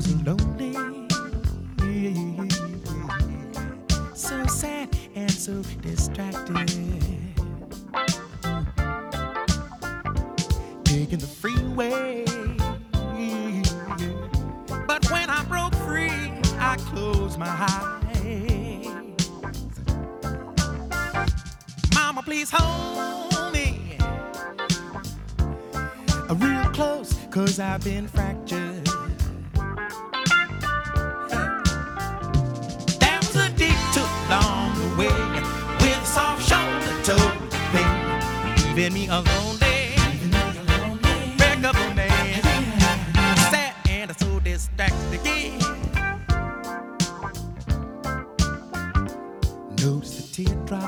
so lonely, so sad and so distracted. Taking the freeway, but when I broke free, I closed my eyes. Mama, please hold me real close, 'cause I've been fractured. There was a detour along the way with a soft shoulder told me, leaving me alone. Distracted again. Notice the teardrop